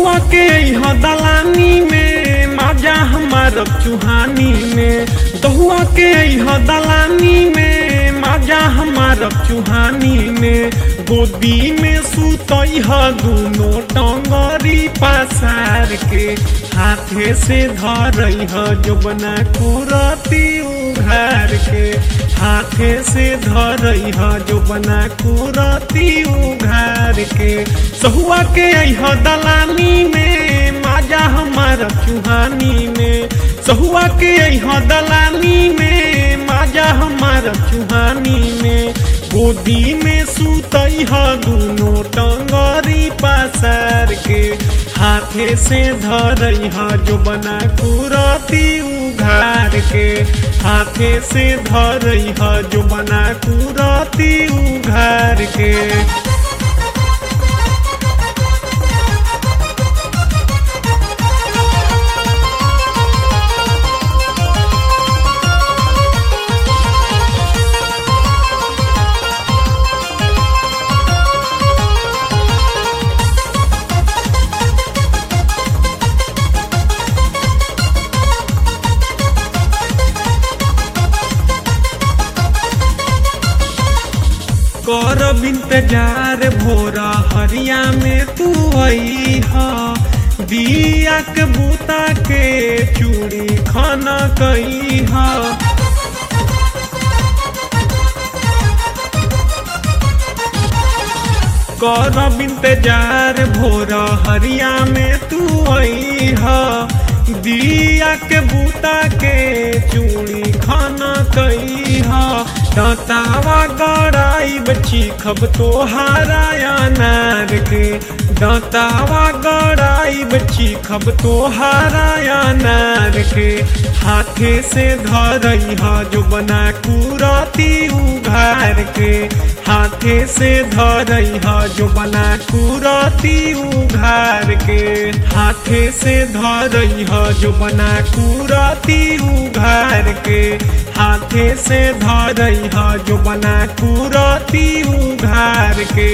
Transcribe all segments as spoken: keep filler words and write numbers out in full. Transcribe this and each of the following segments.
सहुआ के यहाँ दलानी में माजा हमार चुहानी में, दहुआ के यहाँ दलानी में माजा हमार चुहानी में। गोदी में सुतई ह दूनो टंगरी पसार के, हाथे से धरई ह जोबना कुरती उघार के, हाथे से धरई ह जोबना कुरती उघार के। सहुआ के यहाँ दलानी में माजा हमार चुहानी में, सहुआ के यहाँ दलानी में माजा हमार चुहानी में। गोदी में सुतई ह दूनो टंगरी पसार के, हाथे से धरई ह जोबना कुरती उघार के, हाथे से धरई ह जोबना कुरती उघार के। करब इंतजार भोरा हरिया में तू आई हा, दिया के बूता के चूड़ी खाना कई हा। करब इंतजार भोरा हरिया में तू आई हा, दिया के बूता के चूड़ी खाना कई हा। दांतावा गड़ाई बची खब तोहारा अनार के, दांतावा गड़ाई बची खब तोहारा अनार के। हाथे से धरई ह जोबना कुरती उघार के, हाथे से धरई ह जोबना कुरती उघार के, हाथे से धरई ह जोबना कुरती उघार के, हाथे से धरई ह जोबना कुरती उघार के।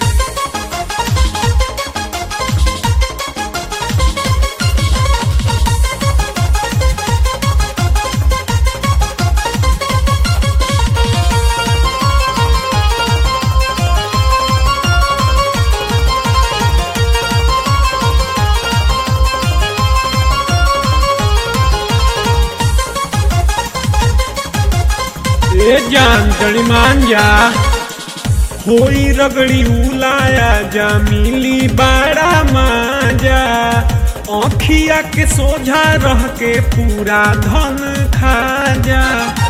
ए जान जड़ी मान जा, होई रगड़ी उलाया जा मिली बड़ा माजा। आँखिया के सोझा रह के पूरा धन खा जा।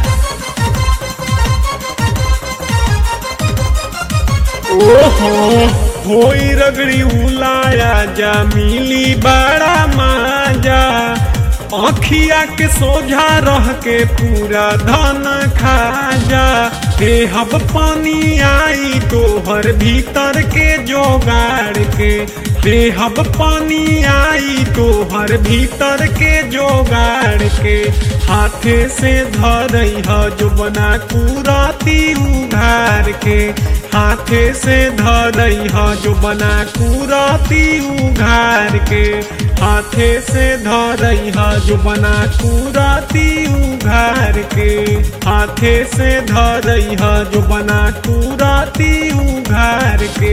ओहो होई रगड़ी उलाया जा मिली बड़ा माजा। आँखिया के सोझा रह के पूरा धन खा जा। देहब पानी आई तोहर भीतर के जोगाड़ के, देहब पानी आई तोहर भीतर के जोगाड़ के। हाथे से धरई ह जोबना कुरती उघार के, हाथे से धरई ह जोबना कुरती उघार के, हाथे से धरई ह जोबना कुरती उघार के, हाथे से धरई ह जोबना कुरती उघार के।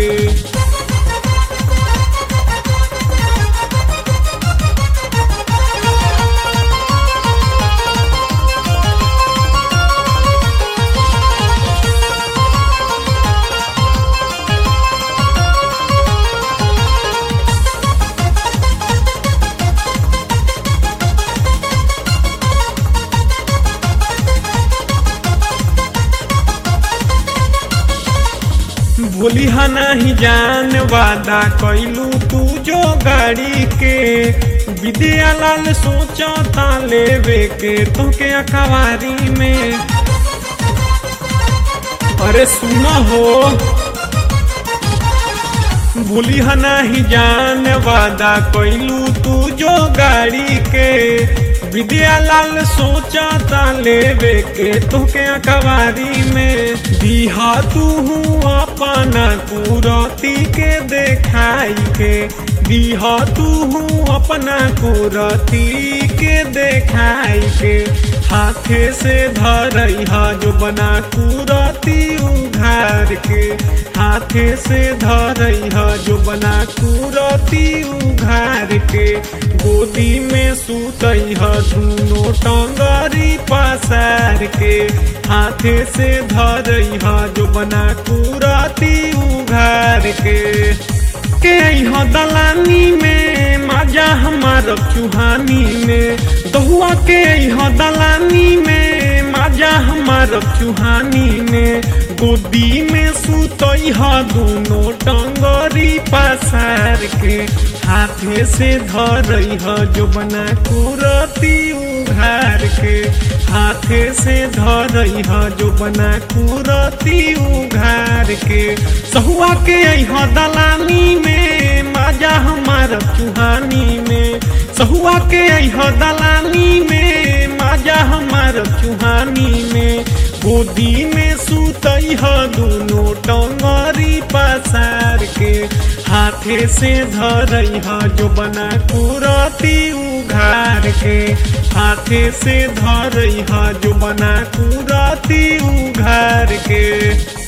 भूलिहा नहीं जान वादा कैलू तू जो गाड़ी के, विद्या लाल सोचता लेवे के तोके अखबारी में। अरे सुना हो भूलिहा नहीं जान वादा कैलू तू जो गाड़ी के, विद्या लाल सोचता लेवे के तोके अखबारी में। दिहा तू अपना कुरती के देखाई के, दीह तू अपना कुरती के देखाई के हाथे से धरई हा जो बना कुरती उघार के हाथे से धरई हा जो बना कुरती उघार के गोदी में सुतई हा दुनो टंगरी पसार के हाथे से धरई हा जो बना कुरती उघार के के हो दलानी में मजा हमार चुहानी में दहुआ के हो दलानी में मजा हमार चुहानी में गोदी में सुतई ह दोनों टंगरी पसार के हाथे से धरई ह जो बना कुरती उघार के हाथे से धरई ह जो बना कुरती उघार के सहुआ के ह दलानी में मजा हमार चुहानी में सहुआ के ह दलानी में मजा हमार चुहानी में गोदी में सुतई ह दोनों टंगरी पसार के हाथे से धरई ह जो बना कुरती उघार के हाथे से धरई ह जो बना कुरती उघार के।